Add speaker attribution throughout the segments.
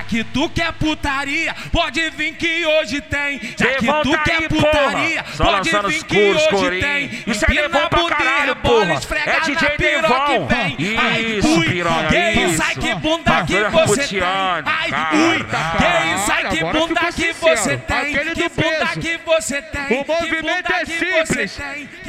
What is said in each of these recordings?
Speaker 1: que tu quer putaria, pode vir que hoje tem. Já que
Speaker 2: Devon
Speaker 1: tu
Speaker 2: tá
Speaker 1: quer
Speaker 2: aí,
Speaker 1: putaria,
Speaker 2: porra.
Speaker 1: pode
Speaker 2: Só
Speaker 1: vir
Speaker 2: lançando
Speaker 1: que
Speaker 2: os
Speaker 1: hoje
Speaker 2: corinho.
Speaker 1: tem.
Speaker 2: Isso é Devon pra caralho, porra. É DJ Devon. Isso, piranha,
Speaker 1: isso. Ai, que bunda que você tem. Ai, ui, que isso, ai, que bunda que você tem. Que bunda que você tem.
Speaker 3: O movimento é simples.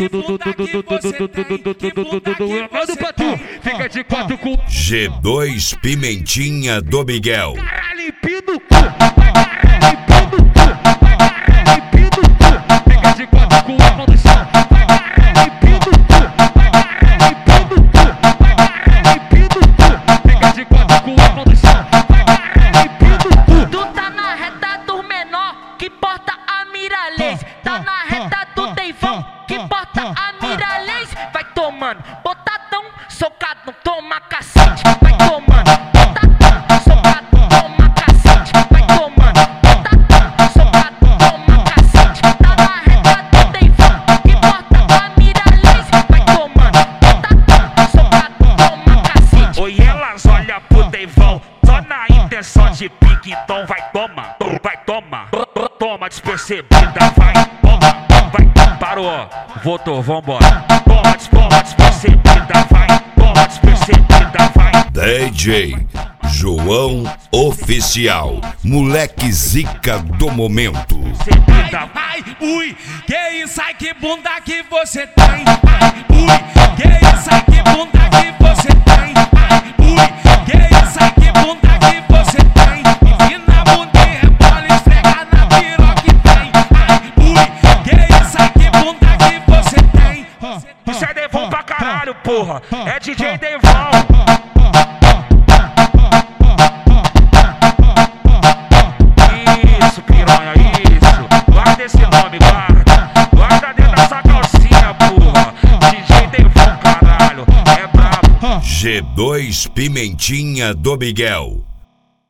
Speaker 3: Manda pra tu. Fica de quatro com
Speaker 4: G2 Pimentinha do Miguel.
Speaker 3: caralho, limpinho o cu. Limpinho o cu. Limpinho o cu. Fica de quatro com a mão no chão. Limpinho o cu. Limpinho o cu. Limpinho o cu. Fica de quatro com a mão no chão. Limpinho o cu.
Speaker 5: Tu tá na reta do menor, que porta a Miralês. Tá na reta do Devon, que porta a Miralês. Vai tomando, botadão, socado, toma cacete. Vai tomando, botadão, socado, toma cacete. Vai tomando, botadão, socado, toma cacete. Tá na reta do Devon, que porta a Miralês. Vai tomando, botadão, socado, toma cacete.
Speaker 2: Oi, elas olham pro Devon, só na intenção de pique, então vai toma, toma despercebida, vai toma, parou, voltou, vambora, toma despercebida, vai, toma despercebida, vai.
Speaker 4: DJ João Oficial, moleque zica do momento.
Speaker 1: Ai, ui, que isso, ai, que bunda que você tem. Ai, ui, que isso, ai, que bunda que você tem. Ai, ui, que isso, ai, que bunda que você tem. Empina a bunda e rebola, esfrega na piroca e vem. Ai, ui, que isso, ai, que bunda que você tem.
Speaker 2: Isso é Devon pra caralho, porra, é DJ Devon. Isso, piranha, isso. Guarda esse nome, guarda dentro dessa calcinha, porra. DJ Devon, caralho, é brabo.
Speaker 4: G2 Pimentinha do Miguel.